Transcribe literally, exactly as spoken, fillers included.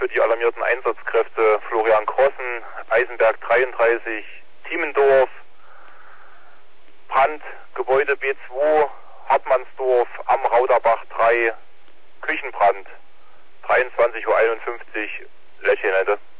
für die alarmierten Einsatzkräfte Florian Krossen, Eisenberg dreiunddreißig, Tiemendorf, Brand, Gebäude B zwei, Hartmannsdorf, am Rauderbach drei, Küchenbrand, dreiundzwanzig Uhr einundfünfzig, Lächelnette.